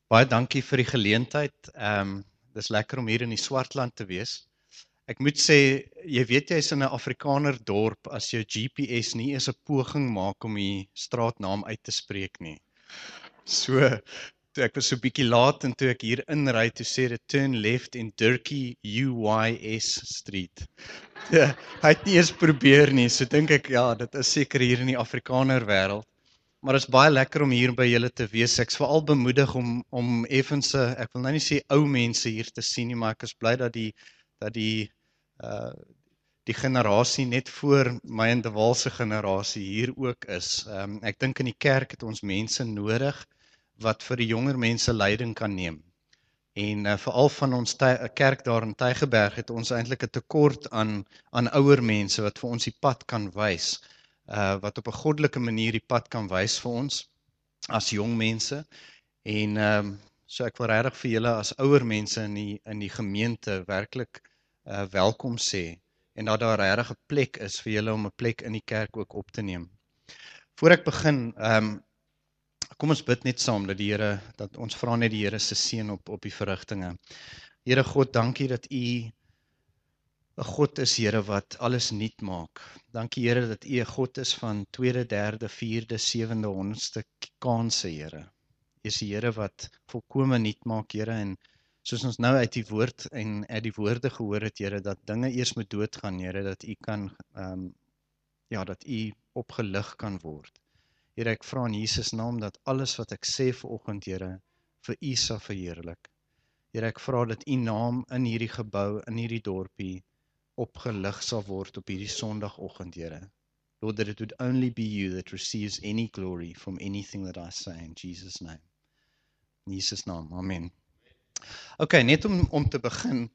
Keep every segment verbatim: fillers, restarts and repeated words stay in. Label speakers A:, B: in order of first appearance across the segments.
A: Baie dankie vir die geleentheid. Ehm dis lekker om hier in die Swartland te wees. Ek moet sê, jy weet jy's in 'n Afrikaner dorp as jou G P S nie eens 'n poging maak om die straatnaam uit te spreek nie. So, toe ek was so bietjie laat en toe ek hier inry, toe sê dit turn left in Durkee U Y S Street. Ja, hy het nie eens probeer nie, so dink ek ja, dit is seker hier in die Afrikaner wêreld. Maar dit is baie lekker om hier by julle te wees. Ek's veral bemoedig om om effens, ek wil nou nie sê ou mense hier te sien nie, maar ek is bly dat die dat die uh die generasie net voor my en De Waal se generasie hier ook is. Um, ek dink in die kerk het ons mense nodig wat vir die jonger mense leiding kan neem. En uh, veral van ons ty- kerk daar in Tygerberg het ons eintlik 'n tekort aan aan ouer mense wat vir ons die pad kan wys. Uh, wat op 'n goddelike manier die pad kan wys vir ons as jong mense. En um, so ek wil regtig vir julle as ouer mense in die in die gemeente werklik uh, welkom sê en dat daar regtig 'n plek is vir julle om 'n plek in die kerk ook op te neem. Voor ek begin, um, kom ons bid net saam dat die Here, dat ons vra net die Here se seën op op die verrigtinge. Here God, dankie dat U 'n God is, Here, wat alles nuut maak. Dankie, Here, dat U 'n God is van tweede, derde, vierde, sewende, honderdste kanse, Here. U is die Here wat volkome nuut maak, Here, en soos ons nou uit die woord en uit die woorde gehoor het, Here, dat dinge eers moet doodgaan, Here, dat U kan, um, ja, dat U opgelig kan word. Here, ek vra in Jesus naam dat alles wat ek sê vanoggend, Here, vir U sal verheerlik. Here, ek vra dat U naam in hierdie gebou, in hierdie dorpie, opgelig sal word op hierdie Sondagoggend, Here. Lord, that it would only be You that receives any glory from anything that I say in Jesus' name. In Jesus' naam, amen. Ok, net om, om te begin,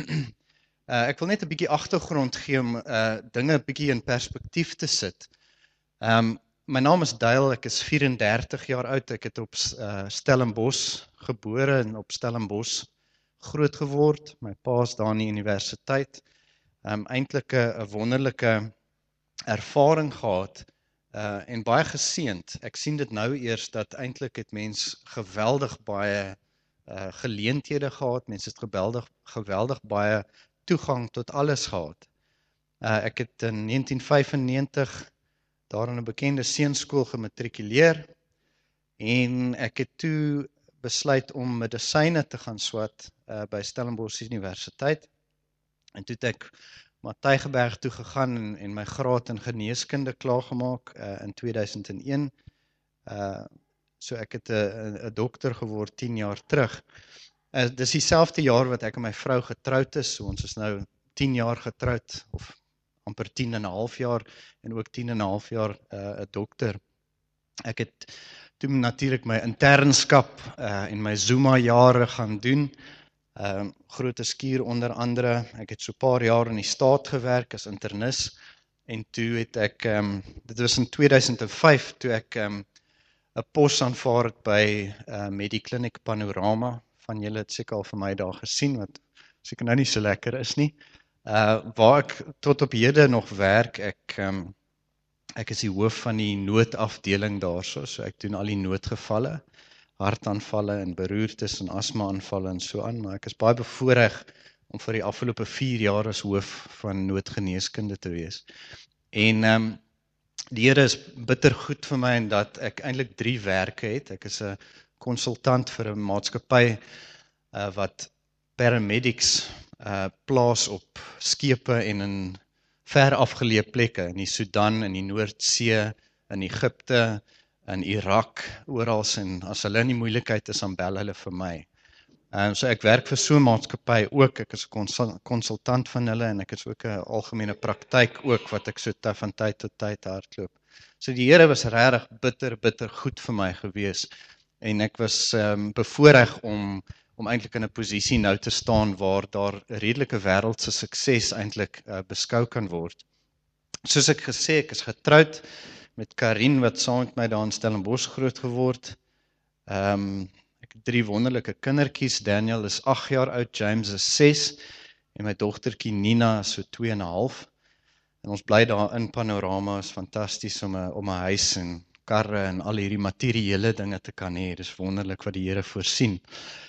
A: uh, ek wil net 'n bietjie agtergrond gee om uh, dinge 'n bietjie in perspektief te sit. Um, my naam is Dale, ek is vierendertig jaar oud, ek het op uh, Stellenbosch gebore en op Stellenbosch groot geword. My pa is daar in die universiteit. Um, eintlik 'n wonderlike ervaring gehad uh, en baie geseënd. Ek sien dit nou eers dat eintlik het mens geweldig baie uh, geleenthede gehad, mense het geweldig, geweldig baie toegang tot alles gehad. Uh, ek het in negentien vyfennegentig daar in 'n bekende seunskool gematrikuleer en ek het toe besluit om medisyne te gaan swat uh, by Stellenbosch Universiteit. En toe het ek maar Tygerberg toe gegaan en, en my graad in geneeskunde klaargemaak uh, in tweeduisend een. Uh, so ek het 'n dokter geword tien jaar terug. Uh, dis dieselfde jaar wat ek en my vrou getroud is, so ons is nou tien jaar getroud, of amper tien en 'n half jaar, en ook tien en 'n half jaar 'n uh, dokter. Ek het toe natuurlik my internskap uh, en my Zuma jare gaan doen. Um, Grote Skuur onder andere. Ek het so 'n paar jaar in die staat gewerk as internis en toe het ek, um, dit was in tweeduisend vyf, toe ek 'n um, pos aanvaar het by uh, Mediclinic Panorama. Van julle het seker al vir my daar gesien, wat seker nou nie so lekker is nie. Uh, waar ek tot op hede nog werk, ek, um, ek is die hoof van die noodafdeling daarso, so ek doen al die noodgevalle, hartaanvalle en beroertes en asma-aanvalle en so aan, maar ek is baie bevoorreg om vir die afgelope vier jaar as hoof van noodgeneeskunde te wees. En um, die Here is bitter goed vir my en dat ek eintlik drie werke het. Ek is 'n konsultant vir 'n maatskappy uh, wat paramedics uh, plaas op skepe en in ver afgeleë plekke, in die Sudan, in die Noordsee, in Egipte, in Irak, oral, en as hulle in die moeilikheid is, dan bel hulle vir my. Um, so ek werk vir so 'n maatskappy ook, ek is 'n konsultant van hulle en ek is ook 'n algemene praktyk ook wat ek so van tyd tot tyd hardloop. So die Here was regtig bitter, bitter goed vir my gewees en ek was um, bevoorreg om om eintlik in 'n posisie nou te staan waar daar 'n redelike wêreldse sukses eintlik uh, beskou kan word. Soos ek gesê, ek is getroud met Karin wat saam met my daar in Stellenbosch groot geword. Ehm um, ek het drie wonderlike kindertjies. Daniel is agt jaar oud, James is ses en my dogtertjie Nina is so twee en 'n half. En ons bly daar in Panorama, is fantasties om 'n om 'n huis en karre en al hierdie materiële dinge te kan hê. Dis wonderlik wat die Here voorsien.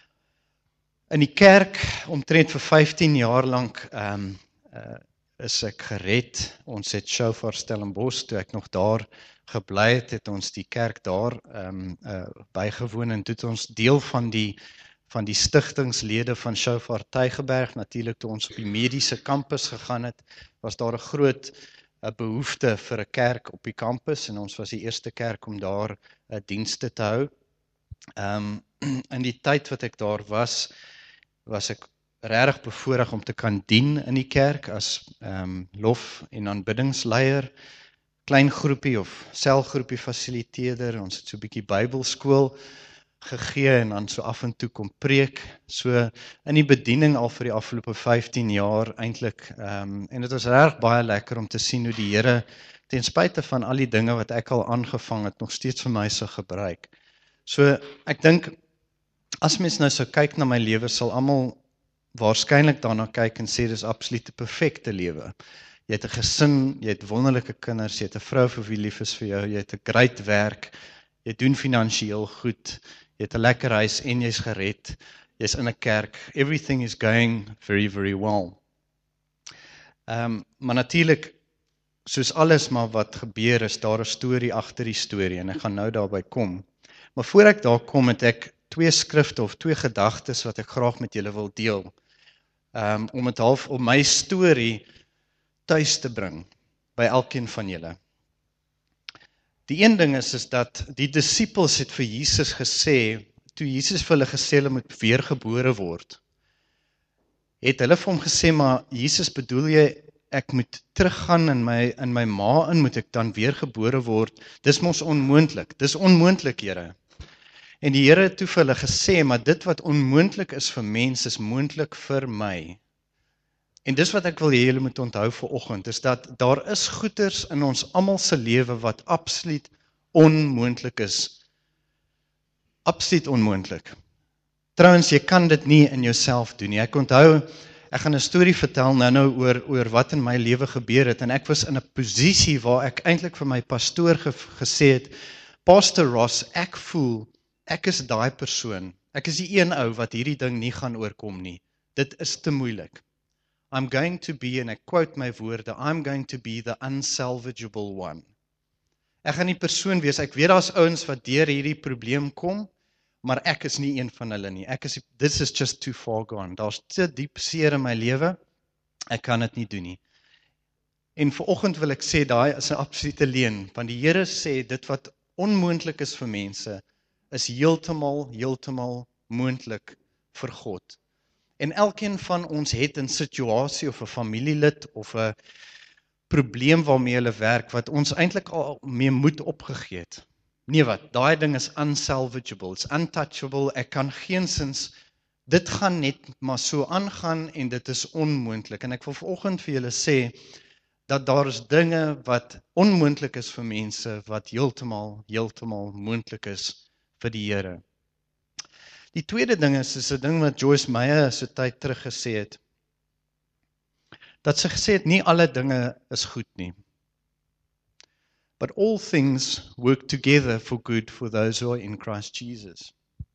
A: In die kerk, omtrent vir vyftien jaar lank, um, uh, is ek gered. Ons het Shofar Stellenbosch, toe ek nog daar gebly het, het ons die kerk daar um, uh, bygewoon en toe het ons deel van die van die stigtingslede van Shofar Tygerberg, natuurlik toe ons op die mediese kampus gegaan het, was daar 'n groot 'n behoefte vir 'n kerk op die kampus en ons was die eerste kerk om daar 'n uh, dienste te hou. Um, in die tyd wat ek daar was, was ek regtig bevoorreg om te kan dien in die kerk as um, lof- en aanbiddingsleier, klein groepie of selgroepie fasiliteerder, ons het so 'n bietjie Bybelskool gegee en dan so af en toe kom preek, so in die bediening al vir die afgelope vyftien jaar eintlik, um, en dit was regtig baie lekker om te sien hoe die Here, ten spyte van al die dinge wat ek al aangevang het, nog steeds vir my so gebruik. So ek dink, as mens nou so kyk na my lewe, sal almal waarskynlik daarna kyk en sê dis absolute perfekte lewe. Jy het 'n gesin, jy het wonderlike kinders, jy het 'n vrou vir wie lief is vir jou, jy het 'n great werk, jy doen finansiëel goed, jy het 'n lekker huis en jy's gered, jy's in 'n kerk, everything is going very, very well. Um, maar natuurlik, soos alles maar wat gebeur, is daar 'n storie agter die storie, en ek gaan nou daarby kom. Maar voor ek daar kom, het ek twee skrifte of twee gedagtes wat ek graag met julle wil deel, um, om het half om my storie tuis te bring, by elkeen van julle. Die een ding is, is dat die disippels het vir Jesus gesê, toe Jesus vir hulle gesê hulle moet weergebore word, het hulle vir hom gesê, maar Jesus, bedoel jy, ek moet teruggaan in my, in my ma in, moet ek dan weergebore word? Dis mos onmoontlik, dis onmoontlik, Here. En die Here het toe vir hulle gesê, maar dit wat onmoontlik is vir mens, is moontlik vir my. En dis wat ek wil hê julle moet onthou vanoggend, is dat daar is goeters in ons almal se lewe wat absoluut onmoontlik is. Absoluut onmoontlik. Trouwens, jy kan dit nie in jouself doen nie. Ek onthou, ek gaan 'n storie vertel nou nou oor, oor wat in my lewe gebeur het, en ek was in 'n posisie waar ek eintlik vir my pastoor ge, gesê het, Pastor Ross, ek voel, ek is daai persoon, ek is die een ou wat hierdie ding nie gaan oorkom nie. Dit is te moeilik. I'm going to be, en ek quote my woorde, I'm going to be the unsalvageable one. Ek gaan die persoon wees, ek weet daar's ouens wat deur hierdie probleem kom, maar ek is nie een van hulle nie. Ek is, this is just too far gone. Daar's te diep seer in my lewe, ek kan dit nie doen nie. En vanoggend wil ek sê, daai is 'n absolute leuen, want die Here sê, dit wat onmoontlik is vir mense, is heeltemal, heeltemal moontlik vir God. En elkeen van ons het 'n situasie of 'n familielid of 'n probleem waarmee hulle werk, wat ons eintlik al mee moed opgegee het. Nee wat, daai ding is unsalvageable, it's untouchable, ek kan geensins, dit gaan net maar so aangaan en dit is onmoontlik. En ek wil vanoggend vir julle sê, dat daar is dinge wat onmoontlik is vir mense, wat heeltemal, heeltemal moontlik is vir die Here. Die tweede ding is, is 'n ding wat Joyce Meyer so tyd terug gesê het, dat sy gesê het, nie alle dinge is goed nie. But all things work together for good for those who are in Christ Jesus.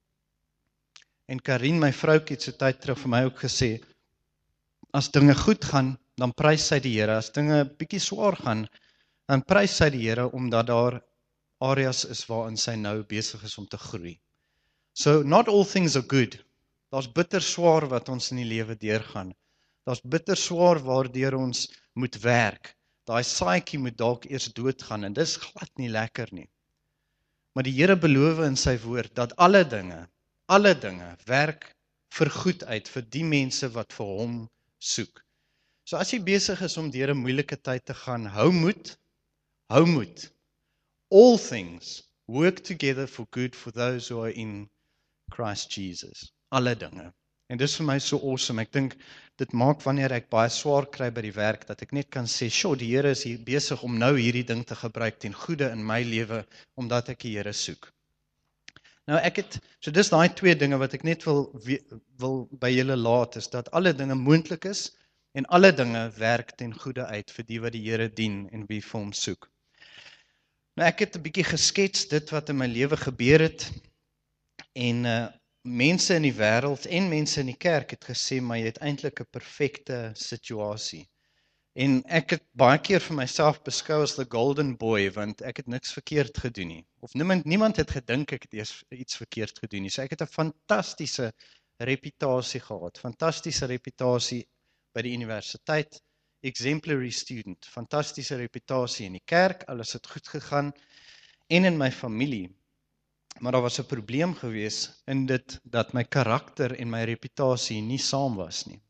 A: En Karin, my vroukie, het so tyd terug vir my ook gesê, as dinge goed gaan, dan prys sy die Here, as dinge bietjie swaar gaan, dan prys sy die Here, omdat daar areas is waarin sy nou besig is om te groei. So, not all things are good. Daar's bitter swaar wat ons in die lewe deurgaan. Daar's bitter swaar waardeur ons moet werk. Daai saadjie moet dalk eers doodgaan, en dis glad nie lekker nie. Maar die Here beloof in sy woord, dat alle dinge, alle dinge, werk vir goed uit, vir die mense wat vir hom soek. So as jy besig is om deur 'n moeilike tyd te gaan, hou moed, hou moed. All things work together for good for those who are in Christ Jesus. Alle dinge. En dis vir my so awesome. Ek dink, dit maak wanneer ek baie swaar kry by die werk, dat ek net kan sê, sjoe, die Here is hier besig om nou hierdie ding te gebruik ten goeie in my lewe, omdat ek die Here soek. Nou ek het, so dis daai twee dinge wat ek net wil, wil by julle laat, is dat alle dinge moontlik is, en alle dinge werk ten goeie uit vir die wat die Here dien en wie vir hom soek. Nou ek het 'n bietjie geskets dit wat in my lewe gebeur het en uh, mense in die wêreld en mense in die kerk het gesê maar jy het eintlik 'n perfekte situasie. En ek het baie keer vir myself beskou as the golden boy want ek het niks verkeerd gedoen nie. Of niemand niemand het gedink ek het eers iets verkeerd gedoen nie. So ek het 'n fantastiese reputasie gehad. Fantastiese reputasie by die universiteit. Exemplary student, fantastiese reputasie in die kerk, alles het goed gegaan en in my familie. Maar daar was 'n probleem gewees in dit dat my karakter en my reputasie nie saam was nie.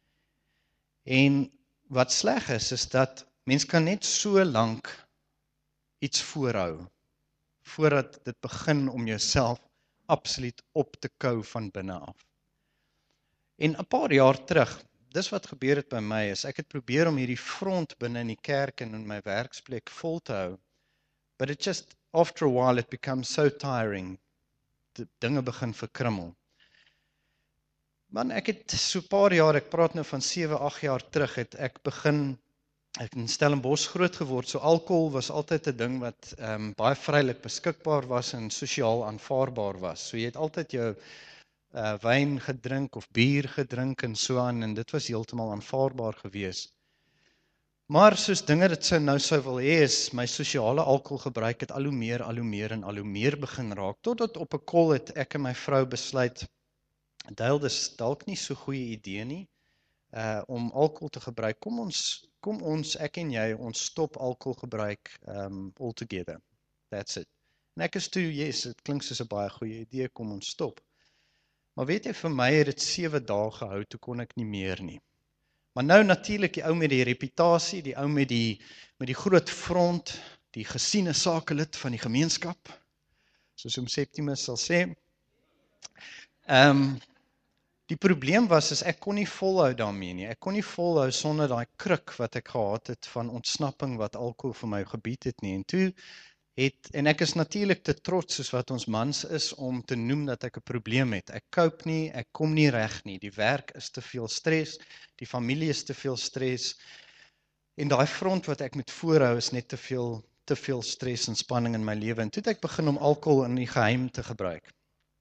A: En wat sleg is, is dat mens kan net so lank iets voorhou, voordat dit begin om jouself absoluut op te kou van binne af. En 'n paar jaar terug, dis wat gebeur het by my, is ek het probeer om hierdie front binne in die kerk en in my werksplek vol te hou, but it just, after a while, it becomes so tiring, die dinge begin verkrummel. Man, ek het so 'n paar jaar, ek praat nou van sewe, agt jaar terug, het ek begin, ek in Stellenbosch groot geword, so alkohol was altyd 'n ding wat um, baie vrylik beskikbaar was en sosiaal aanvaarbaar was. So jy het altyd jou uh, wyn gedrink of bier gedrink en so aan, en dit was heeltemal aanvaarbaar gewees. Maar soos dinge dit sou nou sou wil hê, is my sosiale alkoholgebruik het al hoe meer, al hoe meer en al hoe meer begin raak, totdat op 'n kol het ek en my vrou besluit, Dale, dis dalk nie so goeie idee nie, uh, om alkohol te gebruik. Kom ons, kom ons, ek en jy, ons stop alkoholgebruik um, altogether. That's it. En ek is toe, yes, dit klink soos 'n baie goeie idee, kom ons stop. Maar weet jy, vir my het dit sewe dae gehou, toe kon ek nie meer nie. Maar nou natuurlik die ou met die reputasie, die ou met die, met die groot front, die gesiene sakelid van die gemeenskap, soos oom Septimus sal sê. Um, die probleem was, is ek kon nie volhou daarmee nie. Ek kon nie volhou sonder daai kruk wat ek gehad het van ontsnapping wat alkohol vir my gebied het nie. En toe het, en ek is natuurlik te trots soos wat ons mans is om te noem dat ek 'n probleem het. Ek cope nie, ek kom nie reg nie. Die werk is te veel stres, die familie is te veel stres. En daai front wat ek moet voorhou is net te veel, te veel stres en spanning in my lewe. En toe het ek begin om alkohol in die geheim te gebruik.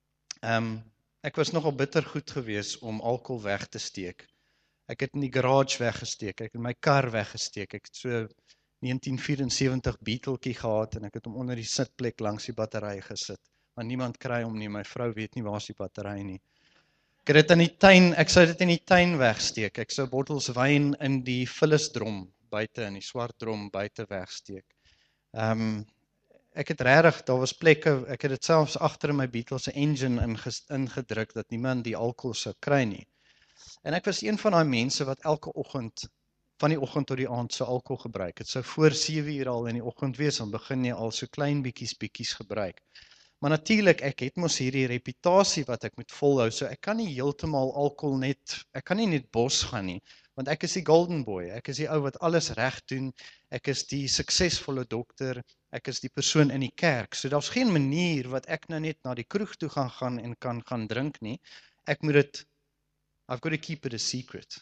A: Um, ek was nogal bitter goed gewees om alkohol weg te steek. Ek het in die garage weggesteek, ek het in my kar weggesteek, ek het so negentien vyf-en-sewentig Beetletjie gehad en ek het hom onder die sitplek langs die battery gesit. Maar niemand kry hom nie, my vrou weet nie waar is die battery nie. Ek het dit in die tuin, ek sou dit in die tuin wegsteek. Ek sou bottels wyn in die vullisdrom buite, in die swart drom buite wegsteek. Um, ek het regtig, daar was plekke, ek het dit selfs agter in my Beatles se engine ingedruk dat niemand die alkohol sou kry nie. En ek was een van daai mense wat elke oggend van die oggend tot die aand so alkohol gebruik. Dit sou voor sewe uur al in die oggend wees, dan begin jy al so klein bietjies bietjies gebruik. Maar natuurlik, ek het mos hierdie reputasie wat ek moet volhou, so ek kan nie heeltemal alkohol net, ek kan nie net bos gaan nie, want ek is die golden boy, ek is die ou wat alles reg doen, ek is die suksesvolle dokter, ek is die persoon in die kerk, so daar's geen manier wat ek nou net na die kroeg toe gaan gaan en kan gaan drink nie, ek moet dit, I've got to keep it a secret.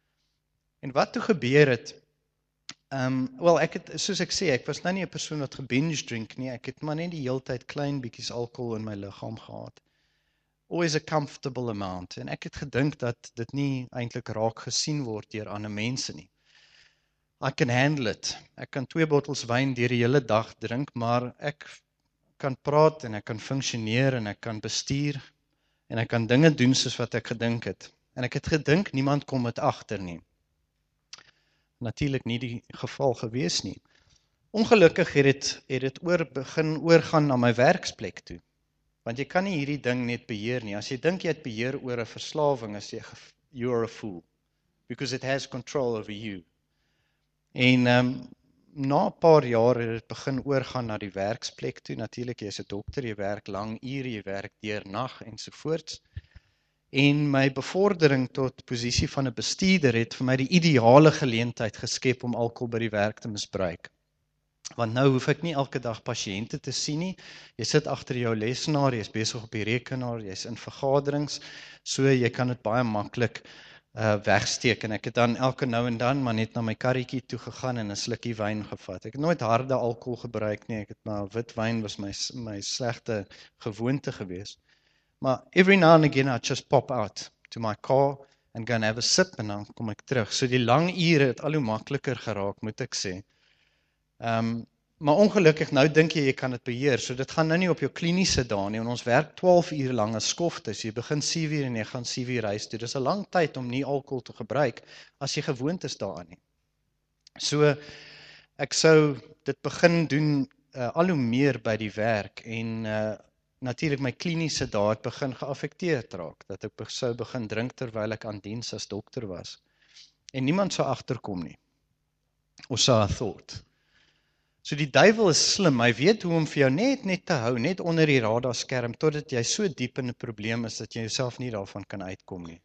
A: En wat toe gebeur het, um, wel ek het, soos ek sê, ek was nou nie 'n persoon wat gebinge drink nie, ek het maar net die hele tyd klein bietjies alkohol in my liggaam gehad. Always a comfortable amount, en ek het gedink dat dit nie eintlik raak gesien word deur ander mense nie. I can handle it, ek kan twee bottels wyn deur die hele dag drink, maar ek kan praat en ek kan funksioneer en ek kan bestuur en ek kan dinge doen soos wat ek gedink het. En ek het gedink, niemand kom dit agter nie. Natuurlik nie die geval gewees nie. Ongelukkig het dit, het dit oor, begin oorgaan na my werksplek toe. Want jy kan nie hierdie ding net beheer nie. As jy dink jy het beheer oor 'n verslawing, as jy, you're a fool. Because it has control over you. En um, na 'n paar jaar het dit begin oorgaan na die werksplek toe. Natuurlik, jy is 'n dokter, jy werk lang ure, jy werk deur nag ensovoorts. En my bevordering tot posisie van 'n bestuurder het vir my die ideale geleentheid geskep om alkohol by die werk te misbruik. Want nou hoef ek nie elke dag pasiënte te sien nie. Jy sit agter jou lesenaar, jy is besig op die rekenaar, jy is in vergaderings, so jy kan dit baie maklik uh, wegsteek en ek het dan elke nou en dan maar net na my karretjie toe gegaan en 'n slukkie wyn gevat. Ek het nooit harde alkohol gebruik nie, ek het maar wit wyn was my my slegte gewoonte gewees. Maar every now and again I just pop out to my car and go and have a sip en dan kom ek terug. So die lang ure het al hoe makliker geraak, moet ek sê. Ehm um, maar ongelukkig nou dink jy jy kan dit beheer. So dit gaan nou nie op jou kliniese dae nie. En ons werk twaalf uur lang as skofte. So jy begin sewe uur en jy gaan sewe uur huis toe. Dis 'n lang tyd om nie alkohol te gebruik as jy gewoond is daaraan nie. So ek sou dit begin doen uh, al hoe meer by die werk en uh, natuurlik my kliniese dae het begin geaffekteerd raak, dat ek sou begin drink terwyl ek aan diens as dokter was. En niemand sou agterkom nie. Or so I thought. So die duiwel is slim, hy weet hoe om vir jou net net te hou, net onder die radarskerm, totdat jy so diep in 'n probleem is, dat jy jouself nie daarvan kan uitkom nie.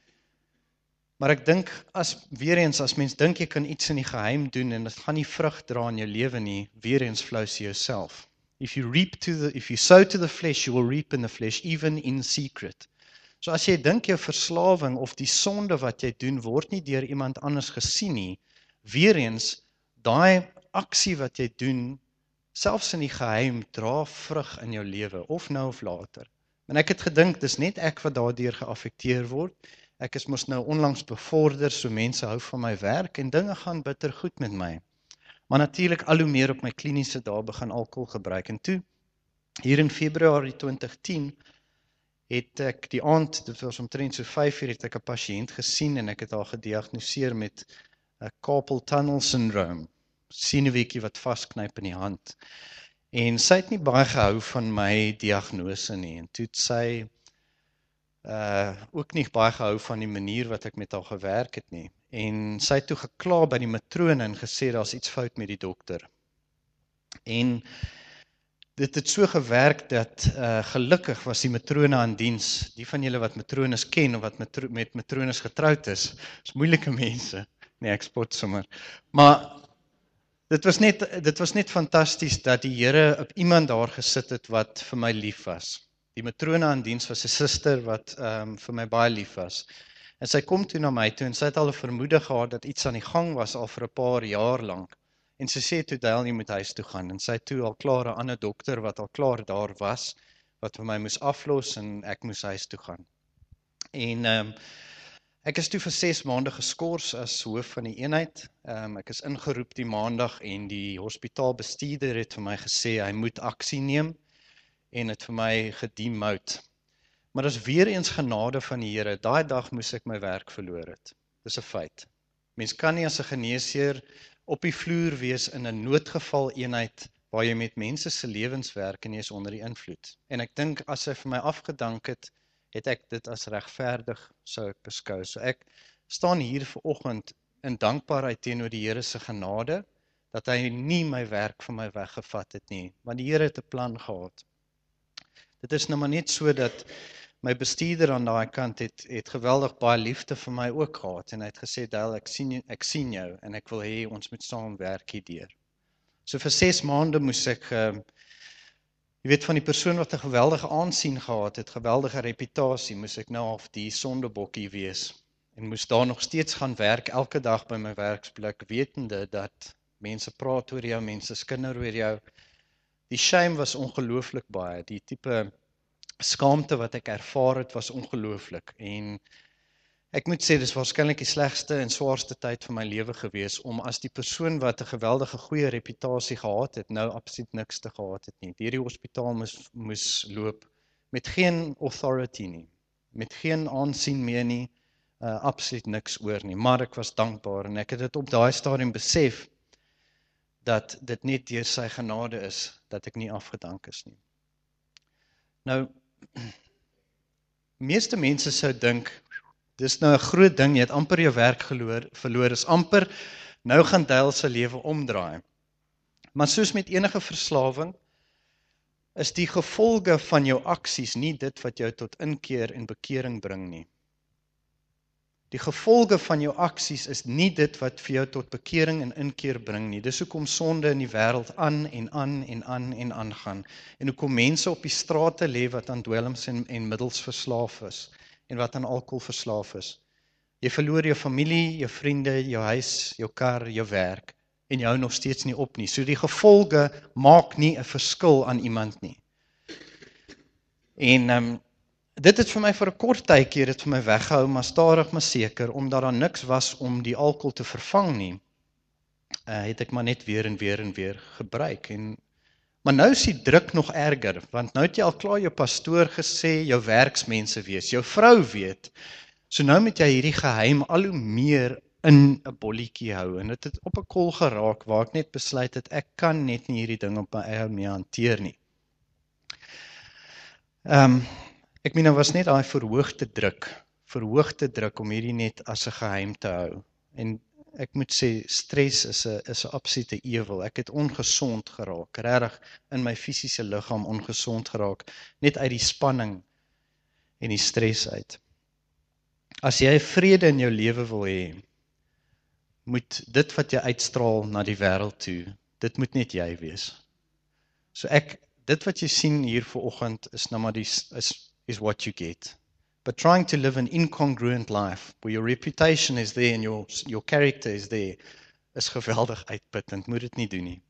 A: Maar ek dink, as weer eens, as mens dink jy kan iets in die geheim doen, en dit gaan nie vrug dra in jou lewe nie, weer eens flous jouself. If you reap to the, if you sow to the flesh, you will reap in the flesh, even in secret. So as jy dink jou verslawing of die sonde wat jy doen, word nie deur iemand anders gesien nie, weer eens, daai aksie wat jy doen, selfs in die geheim, dra vrug in jou lewe, of nou of later. En ek het gedink, dis net ek wat daardeur geaffekteer word. Ek is mos nou onlangs bevorder, so mense hou van my werk, en dinge gaan bitter goed met my. Maar natuurlik al hoe meer op my kliniese dae begin alkohol gebruik. En toe, hier in Februarie twintig tien, het ek die aand, dit was omtrent so vyf uur, het ek 'n pasiënt gesien, en ek het haar gediagnoseer met 'n carpal tunnel syndrome, senuweetjie wat vasknyp in die hand. En sy het nie baie gehou van my diagnose nie, en toe het sy uh, ook nie baie gehou van die manier wat ek met haar gewerk het nie. En sy het toe gekla by die matrone en gesê, daar's iets fout met die dokter. En dit het so gewerk dat uh, gelukkig was die matrone aan diens. Die van julle wat matrones ken of wat matro met matrones getroud is, is moeilike mense. Nee, ek spot sommer. Maar dit was net dit was net fantasties dat die Here op iemand daar gesit het wat vir my lief was. Die matrone aan diens was 'n suster wat um, vir my baie lief was. En sy kom toe na my toe en sy het al 'n vermoede gehad dat iets aan die gang was al vir 'n paar jaar lank. En sy sê toe, Dale, jy moet huis toe gaan. En sy het toe al klaar 'n ander dokter wat al klaar daar was, wat vir my moes aflos en ek moes huis toe gaan. En um, ek is toe vir ses maande geskort as hoof van die eenheid. Um, ek is ingeroep die maandag en die hospitaalbestuurder het vir my gesê hy moet aksie neem en het vir my gedemote. Maar dis weer eens genade van die Here. Daai dag moes ek my werk verloor het. Dis 'n feit. Mens kan nie as 'n geneesheer op die vloer wees in 'n noodgeval eenheid waar jy met mense se lewens werk en jy is onder die invloed. En ek dink as hy vir my afgedank het, het ek dit as regverdig sou ek beskou. So ek staan hier vanoggend in dankbaarheid teenoor die Here se genade dat hy nie my werk van my weggevat het nie, want die Here het 'n plan gehad. Dit is nou maar net so dat my bestuurder aan daai kant het, het geweldig baie liefde vir my ook gehad en hy het gesê, Dale, ek sien, ek sien jou en ek wil hê ons moet saam werk hierdeur. So vir ses maande moes ek, uh, jy weet van die persoon wat 'n geweldige aansien gehad het, geweldige reputasie, moes ek nou af die sondebokkie wees en moes daar nog steeds gaan werk elke dag by my werksplek, wetende dat mense praat oor jou, mense skinder oor jou. Die shame was ongelooflik baie, die tipe skaamte wat ek ervaar het was ongelooflik en ek moet sê dis waarskynlik die slegste en swaarste tyd van my lewe gewees om as die persoon wat 'n geweldige goeie reputasie gehad het nou absoluut niks te gehad het nie. Deur die hospitaal moes moes loop met geen authority nie, met geen aansien meer nie, uh, absoluut niks oor nie, maar ek was dankbaar en ek het dit op daai stadium besef dat dit net deur sy genade is dat ek nie afgedank is nie. Nou meeste mense sou dink, dis nou 'n groot ding, jy het amper jou werk verloor, verloor is amper, nou gaan Dale se lewe omdraai. Maar soos met enige verslawing, is die gevolge van jou aksies nie dit wat jou tot inkeer en bekering bring nie. Die gevolge van jou aksies is nie dit wat vir jou tot bekering en inkeer bring nie. Dis hoekom sonde in die wêreld aan en aan en aan en aan gaan. En hoekom mense op die strate lê wat aan dwelms en, en middels verslaaf is en wat aan alkohol verslaaf is. Jy verloor jou familie, jou vriende, jou huis, jou kar, jou werk en jy hou nog steeds nie op nie. So die gevolge maak nie 'n verskil aan iemand nie. En um, dit het vir my vir 'n kort tydjie dit vir my weggehou, maar stadig maar seker, omdat daar niks was om die alkohol te vervang nie, uh, het ek maar net weer en weer en weer gebruik. En, maar nou is die druk nog erger, want nou het jy al klaar jou pastoor gesê, jou werksmense weet, jou vrou weet, so nou moet jy hierdie geheim al hoe meer in 'n bolletjie hou, en dit het op 'n kol geraak, waar ek net besluit het, ek kan net nie hierdie ding op my eie mee hanteer nie. Um, ek meen, daar was net daai verhoogde druk, verhoogde druk om hierdie net as 'n geheim te hou. En ek moet sê, stres is 'n is 'n absolute ewel. Ek het ongesond geraak, regtig in my fisiese liggaam ongesond geraak, net uit die spanning en die stres uit. As jy vrede in jou lewe wil hê, moet dit wat jy uitstraal na die wêreld toe, dit moet net jy wees. So ek, dit wat jy sien hier vanoggend is nou maar die, is, is what you get. But trying to live an incongruent life, where your reputation is there and your, your character is there, is geweldig uitputtend, moet dit nie doen nie.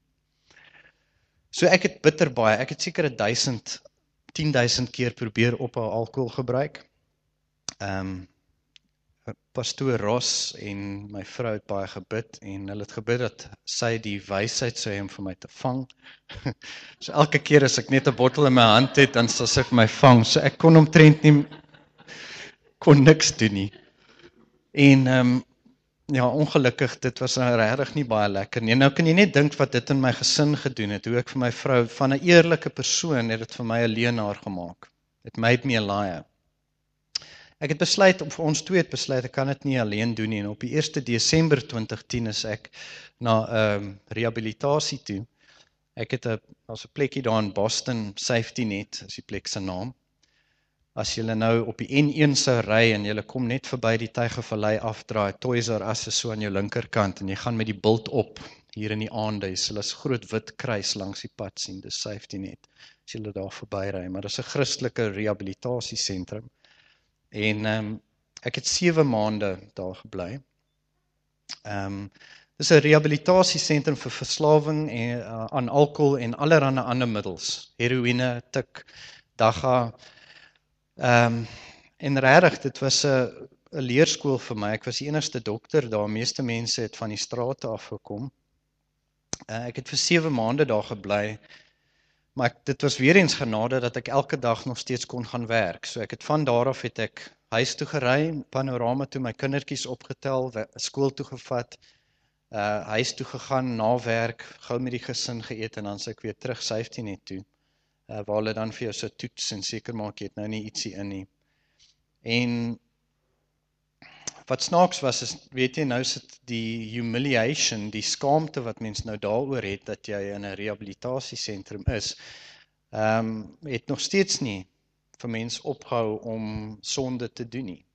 A: So ek het bitter baie, ek het seker 'n duisend, tienduisend keer probeer ophou alkohol gebruik. Um, Pastoor Ross en my vrou het baie gebid, en hulle het gebid dat sy die wysheid sou hê om vir my te vang. So elke keer as ek net 'n bottel in my hand het, dan sal sy vir my vang, so ek kon omtrent nie, kon niks doen nie. En, um, ja, ongelukkig, dit was nou regtig nie baie lekker nie. En nou kan jy net dink wat dit in my gesin gedoen het, hoe ek vir my vrou, van 'n eerlike persoon, het dit vir my 'n leienaar gemaak. It made me a liar. Ek het besluit, of ons twee het besluit, ek kan dit nie alleen doen nie, en op die eerste Desember twintig tien is ek na 'n um, rehabilitasie toe. Ek het 'n, daar's 'n plekkie daar in Boston, Safety Net, is die plek se naam. As julle nou op die N een sou ry, en julle kom net verby die Tygervallei afdraai, Toys R Us is so aan jou linkerkant, en jy gaan met die bult op, hier in die aande, is hulle 'n groot wit kruis langs die pad sien, dis Safety Net, as julle daar verby ry, maar dis 'n Christelike rehabilitasiesentrum. En um, ek het sewe maande daar gebly. Um, dis 'n rehabilitasiesentrum vir verslawing en, uh, aan alkohol en allerlei ander middels, heroïne, tik, dagga. Um, en regtig, dit was 'n 'n leerskool vir my. Ek was die enigste dokter daar, meeste mense het van die strate afgekom. Uh, ek het vir sewe maande daar gebly, maar ek, dit was weer eens genade dat ek elke dag nog steeds kon gaan werk. So ek het van daar af het ek huis toe gery, Panorama toe, my kindertjies opgetel, skool toe gevat, uh, huis toe gegaan, na werk, gou met die gesin geëet, en dan is ek weer terug Safety Net toe, uh, waar hulle dan vir jou so toets, en seker maak jy het nou nie ietsie in nie. En wat snaaks was, is, weet jy, nou sit die humiliation, die skaamte wat mens nou daaroor het, dat jy in 'n rehabilitasiesentrum is, um, het nog steeds nie vir mens opgehou om sonde te doen nie.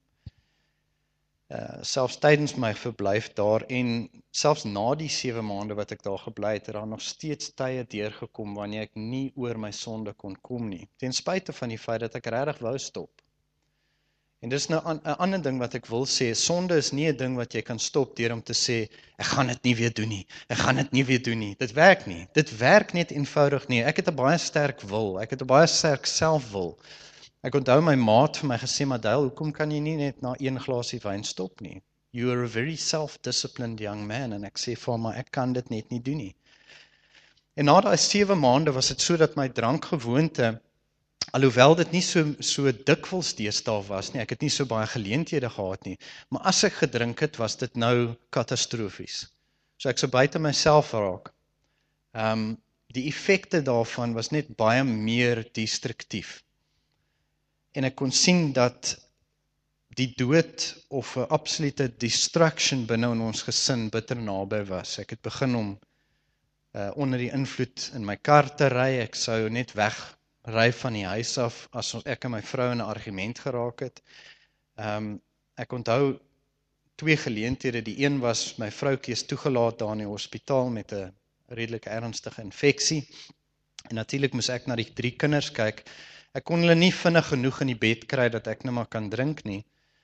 A: Uh, selfs tydens my verblyf daar, en selfs na die sewe maande wat ek daar gebly het, het daar nog steeds tye deurgekom, wanneer ek nie oor my sonde kon kom nie, ten spyte van die feit dat ek regtig wou stop. En dis nou 'n ander ding wat ek wil sê, sonde is nie 'n ding wat jy kan stop deur om te sê, ek gaan dit nie weer doen nie, ek gaan dit nie weer doen nie. Dit werk nie, dit werk net eenvoudig nie. Ek het 'n baie sterk wil, ek het 'n baie sterk selfwil. Ek onthou my maat vir my gesê, maar Dale, hoekom kan jy nie net na een glasie wyn stop nie? You are a very self-disciplined young man, en ek sê vir hom, maar ek kan dit net nie doen nie. En na daai sewe maande was dit so dat my drankgewoonte, alhoewel dit nie so, so dikwels deesdae was nie, ek het nie so baie geleenthede gehad nie, maar as ek gedrink het, was dit nou katastrofies. So ek sou buite myself raak. Um, die effekte daarvan was net baie meer destruktief. En ek kon sien dat die dood of 'n absolute destruction binne in ons gesin bitter naby was. Ek het begin om uh, onder die invloed in my kar te ry, ek sou net wegry van die huis af, as ek en my vrou in 'n argument geraak het. Um, ek onthou twee geleenthede, die een was, my vroukie is toegelaat daar in die hospitaal met 'n redelik ernstige infeksie, en natuurlik moes ek na die drie kinders kyk. Ek kon hulle nie vinnig genoeg in die bed kry dat ek nou maar kan drink nie.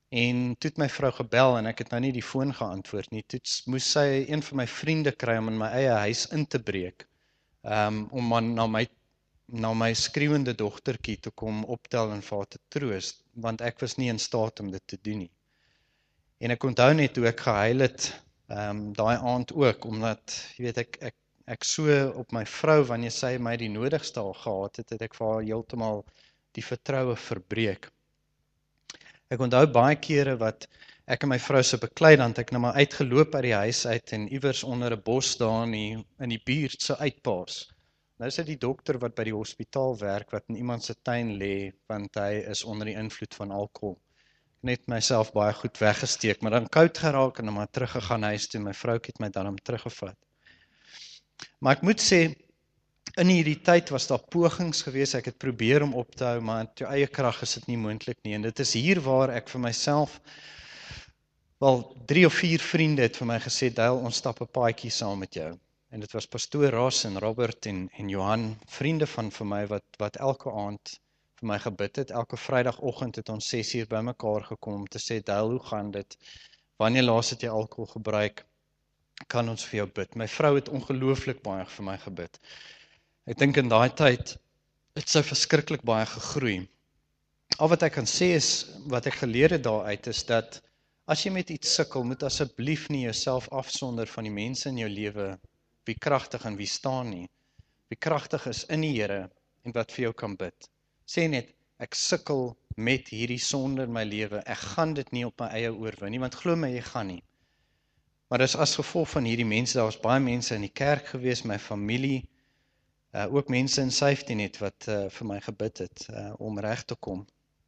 A: En toe het my vrou gebel en ek het nou nie die foon geantwoord nie. Toe moes sy een van my vriende kry om in my eie huis in te breek, um, om man na my na my skreeuende dogtertjie te kom optel en vir haar te troos, want ek was nie in staat om dit te doen nie. En ek onthou net hoe ek gehuil het, um, daai aand ook, omdat, jy weet, ek, ek, ek so op my vrou, wanneer sy my die nodigste al gehad het, het ek vir haar heeltemal die vertroue verbreek. Ek onthou baie kere wat ek en my vrou se beklei, dan het ek nou maar uitgeloop uit die huis uit en iewers onder 'n bos daar in die, in die buurt so uitpaas. Nou is dit die dokter wat by die hospitaal werk, wat in iemand se tuin lê, want hy is onder die invloed van alkohol. Ek net myself baie goed weggesteek, maar dan koud geraak en dan maar teruggegaan huis toe, my vroukie het my dan om teruggevat. Maar ek moet sê, in hierdie tyd was daar pogings gewees, ek het probeer om op te hou, maar in jou eie krag is dit nie moontlik nie, en dit is hier waar ek vir myself, wel drie of vier vriende het vir my gesê, Dale, ons stap 'n paadjie saam met jou. En dit was pastoor Ross en Robert en, en Johan, vriende van vir my, wat, wat elke aand vir my gebid het. Elke Vrydagoggend het ons ses uur by mekaar gekom om te sê, Dale, hoe gaan dit? Wanneer laas het jy alkohol gebruik? Kan ons vir jou bid? My vrou het ongelooflik baie vir my gebid. Ek dink in daai tyd het sy verskriklik baie gegroei. Al wat ek kan sê is, wat ek geleer het daaruit is dat, as jy met iets sukkel, moet asseblief nie jouself afsonder van die mense in jou lewe, wie kragtig en wie staan nie. Wie kragtig is in die Here en wat vir jou kan bid. Sê net, ek sukkel met hierdie sonde in my lewe, ek gaan dit nie op my eie oorwin nie, want glo my, jy gaan nie. Maar dis as gevolg van hierdie mense, daar was baie mense in die kerk gewees, my familie, uh, ook mense in Safety Net wat uh, vir my gebid het, uh, om reg te kom.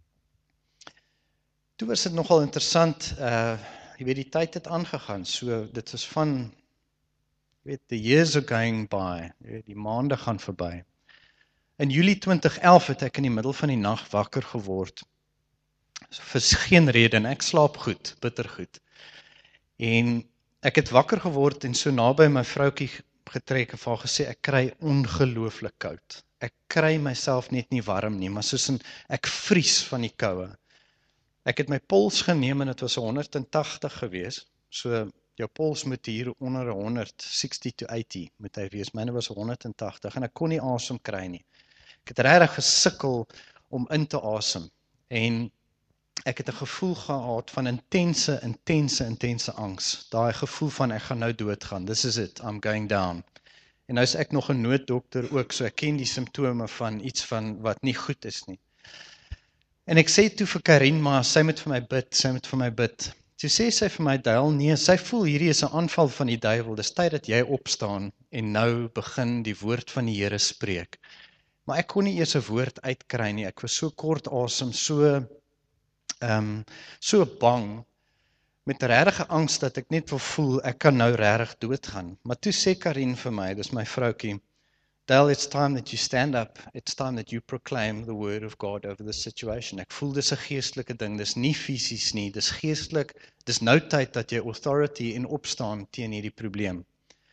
A: Toe was dit nogal interessant, uh, jy weet, die tyd het aangegaan, so dit is van, jy weet, the years are going by, jy weet, die maande gaan verby. In Julie twintig elf het ek in die middel van die nag wakker geword, vir geen rede, en ek slaap goed, bitter goed. En ek het wakker geword en so naby my vroukie getrek en vir haar gesê, ek kry ongelooflik koud. Ek kry myself net nie warm nie, maar soos in, ek vries van die koue. Ek het my pols geneem en dit was honderd en tagtig gewees, so jou pols moet hier onder honderd, sixty to eighty moet hy wees, myne was honderd en tagtig en ek kon nie asem kry nie. Ek het regtig gesukkel om in te asem en ek het 'n gevoel gehad van intense, intense, intense angs. Daai gevoel van ek gaan nou doodgaan, this is it, I'm going down. En nou is ek nog 'n nooddokter ook, so ek ken die simptome van iets van wat nie goed is nie. En ek sê toe vir Karin, maar sy moet vir my bid, sy moet vir my bid. Toe sê sy vir my, Dale, nee, sy voel hierdie is 'n aanval van die duiwel, dis tyd dat jy opstaan en nou begin die woord van die Here spreek. Maar ek kon nie eers 'n woord uitkry nie, ek was so kort asem, so, um, so bang, met regtige angs dat ek net wil voel, ek kan nou regtig doodgaan. Maar toe sê Karin vir my, dis my vroukie, Dale, it's time that you stand up, it's time that you proclaim the word of God over the situation. Ek voel dis 'n geestelike ding, dis nie fisies nie, dis geestelik, dis nou tyd dat jy authority en opstaan teen hierdie probleem.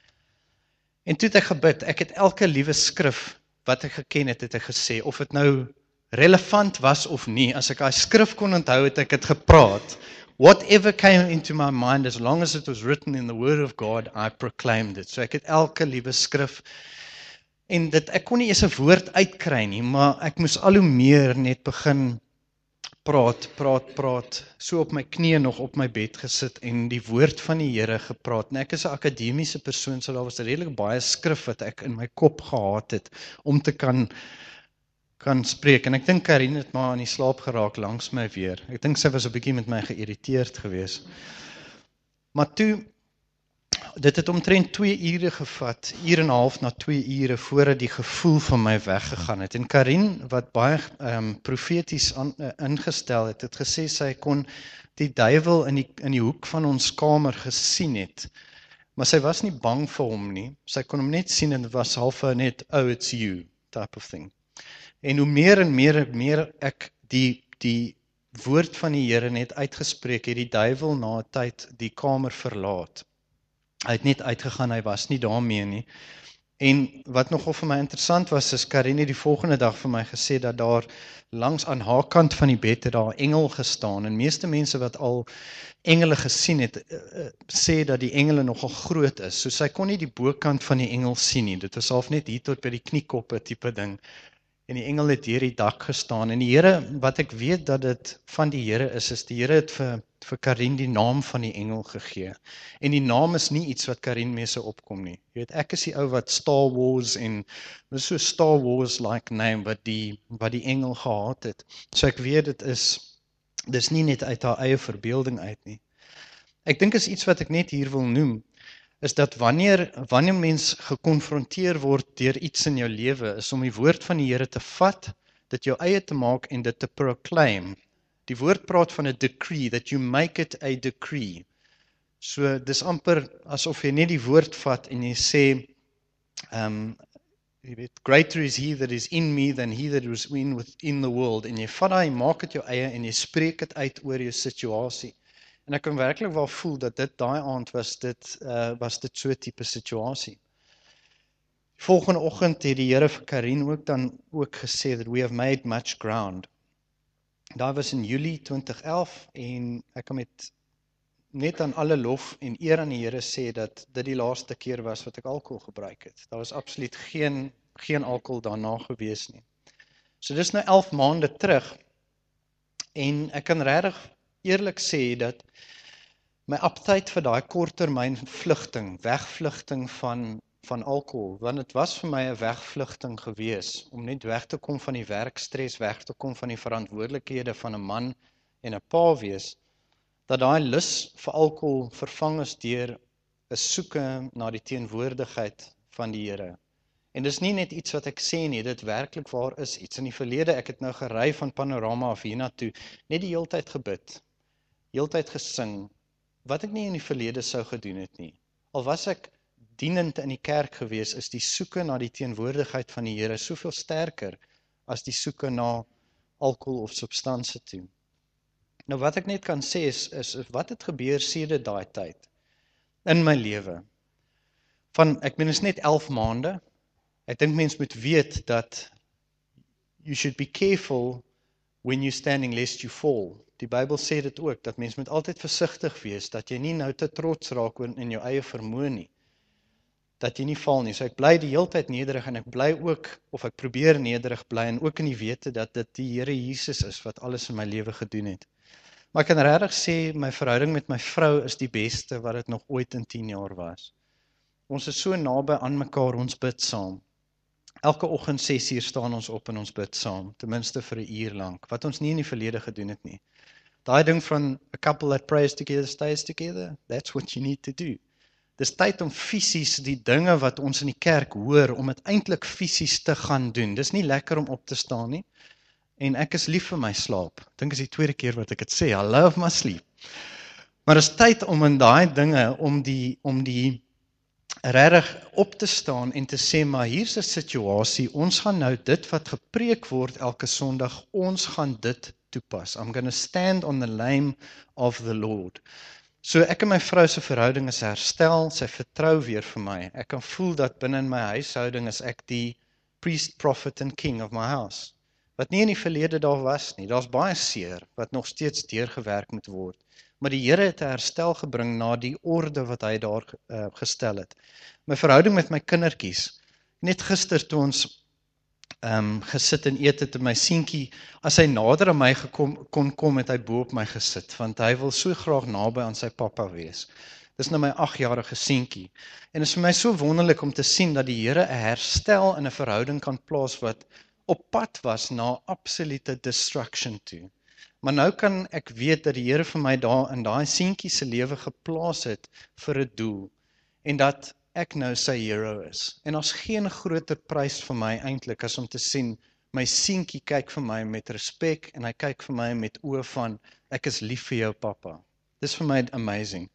A: En toe het ek gebid, ek het elke liewe skrif wat ek geken het, het ek gesê, of dit nou relevant was of nie, as ek daai skrif kon onthou, het ek het gepraat. Whatever came into my mind, as long as it was written in the word of God, I proclaimed it. So ek het elke liewe skrif, en dit, ek kon nie eens 'n woord uitkry nie, maar ek moes al hoe meer net begin praat, praat, praat, so op my knieë nog op my bed gesit en die woord van die Here gepraat. En ek is 'n akademiese persoon, so daar was redelik baie skrif wat ek in my kop gehad het, om te kan, kan spreek. En ek dink Karin het maar aan die slaap geraak langs my weer. Ek dink sy was 'n bietjie met my geïrriteerd gewees. Maar toe, dit het omtrent twee ure gevat, uur en 'n half na twee ure, voordat die gevoel van my weggegaan het. En Karin, wat baie um, profeties aan, uh, ingestel het, het gesê sy kon die duiwel in die, in die hoek van ons kamer gesien het, maar sy was nie bang vir hom nie, sy kon hom net sien en het was half net, oh, it's you, type of thing. En hoe meer en meer en meer ek die, die woord van die Here net uitgespreek, het die duiwel na 'n tyd die kamer verlaat. Hy het net uitgegaan, hy was nie daarmee nie. En wat nogal vir my interessant was, is Karin het die volgende dag vir my gesê dat daar langs aan haar kant van die bed het daar 'n engel gestaan, en meeste mense wat al engele gesien het, uh, uh, sê dat die engele nogal groot is, so sy kon nie die bokant van die engel sien nie, dit was half net hier tot by die kniekoppe tipe ding, en die engel het deur die dak gestaan, en die Here, wat ek weet dat dit van die Here is, is die Here het vir, vir Karin die naam van die engel gegee, en die naam is nie iets wat Karin mee sou opkom nie, jy weet, ek is die ou wat Star Wars, en dis so Star Wars-like name, wat die, wat die engel gehad het, so ek weet dit is, dis nie net uit haar eie verbeelding uit nie. Ek dink is iets wat ek net hier wil noem, is dat wanneer, wanneer mens gekonfronteer word deur iets in jou lewe, is om die woord van die Here te vat, dit jou eie te maak en dit te proclaim. Die woord praat van 'n decree, that you make it a decree. So, dis amper asof jy net die woord vat en jy sê, um, jy weet, greater is he that is in me than he that is in within the world, en jy vat daai, maak dit jou eie, en jy spreek dit uit oor jou situasie. En ek kan werklik wel voel dat dit daai aand was dit, uh, was dit so 'n tipe situasie. Volgende oggend het die Here vir Karin ook dan ook gesê that we have made much ground. Daai was in Julie twintig elf, en ek kan met net aan alle lof en eer aan die Here sê dat dit die laaste keer was wat ek alkohol gebruik het. Daar was absoluut geen, geen alkohol daarna gewees nie. So dis nou elf maande terug, en ek kan regtig eerlik sê dat my appetite vir daai korttermyn vlugting, wegvlugting van, van alkohol, want dit was vir my 'n wegvlugting gewees, om net weg te kom van die werkstres, weg te kom van die verantwoordelikhede van 'n man en 'n pa wees, dat daai lus vir alkohol vervang is deur 'n soeke na die teenwoordigheid van die Here. En dis nie net iets wat ek sê nie, dit werklik waar is iets. In die verlede, ek het nou gery van Panorama af hiernatoe, net die heeltyd gebid, heeltyd gesing, wat ek nie in die verlede sou gedoen het nie. Al was ek dienend in die kerk gewees, is die soeke na die teenwoordigheid van die Here soveel sterker as die soeke na alkohol of substansie toe. Nou wat ek net kan sê is, is wat het gebeur sedert daai tyd in my lewe. Van, ek meen is net elf maande. Ek dink mens moet weet dat you should be careful when you're standing lest you fall. Die Bybel sê dit ook, dat mens moet altyd versigtig wees, dat jy nie nou te trots raak in jou eie vermoë nie, dat jy nie val nie. So ek bly die heeltyd nederig, en ek bly ook, of ek probeer nederig bly, en ook in die wete dat dit die Here Jesus is, wat alles in my lewe gedoen het. Maar ek kan regtig sê, my verhouding met my vrou is die beste wat dit nog ooit in tien jaar was. Ons is so naby aan mekaar, ons bid saam. Elke oggend ses uur staan ons op en ons bid saam, ten minste vir 'n uur lank, wat ons nie in die verlede gedoen het nie. Daai ding van a couple that prays together stays together, that's what you need to do. Dis tyd om fisies die dinge wat ons in die kerk hoor, om dit eintlik fisies te gaan doen. Dis nie lekker om op te staan nie. En ek is lief vir my slaap. Ek dink is die tweede keer wat ek dit sê, I love my sleep. Maar is tyd om in daai dinge, om die, om die regtig op te staan en te sê, maar hier's 'n situasie, ons gaan nou dit wat gepreek word elke Sondag, ons gaan dit toepas. I'm going to stand on the name of the Lord. So ek en my vrou se verhouding is herstel, sy vertrou weer vir my. Ek kan voel dat binne in my huishouding is ek die priest, prophet and king of my house. Wat nie in die verlede daar was nie. Daar's baie seer wat nog steeds deurgewerk moet word. Maar die Here het 'n herstel gebring na die orde wat hy daar uh, gestel het. My verhouding met my kindertjies. Net gister toe ons um, gesit en eet het, en my seentjie, as hy nader aan my gekom, kon kom, het hy bo op my gesit, want hy wil so graag naby aan sy pappa wees. Dis nou my agjarige seentjie. En dit is vir my so wonderlik om te sien dat die Here 'n herstel in 'n verhouding kan plaas wat op pad was na absolute destruction toe. Maar nou kan ek weet dat die Here vir my daar in daai seentjie se lewe geplaas het vir 'n doel, en dat ek nou sy hero is. En daar's geen groter prys vir my eintlik as om te sien, my seentjie kyk vir my met respek, en hy kyk vir my met oë van, ek is lief vir jou pappa. Dis vir my amazing.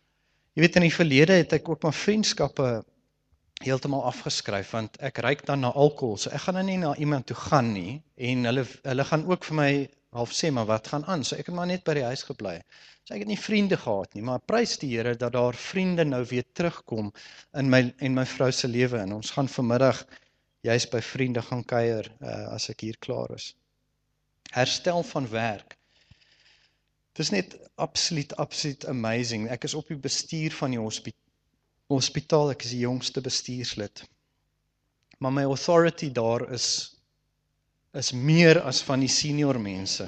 A: Jy weet, in die verlede het ek ook my vriendskappe heeltemal afgeskryf, want ek ruik dan na alkohol, so ek gaan nou nie na iemand toe gaan nie, en hulle, hulle gaan ook vir my half sê, maar wat gaan aan? So ek het maar net by die huis gebly. So ek het nie vriende gehad nie, maar prys die Here dat daar vriende nou weer terugkom in my en my vrou se lewe en ons gaan vanmiddag juist by vriende gaan kuier uh, as ek hier klaar is. Herstel van werk. Dit is net absoluut, absoluut amazing. Ek is op die bestuur van die hospi hospitaal, ek is die jongste bestuurslid. Maar my authority daar is, is meer as van die senior mense.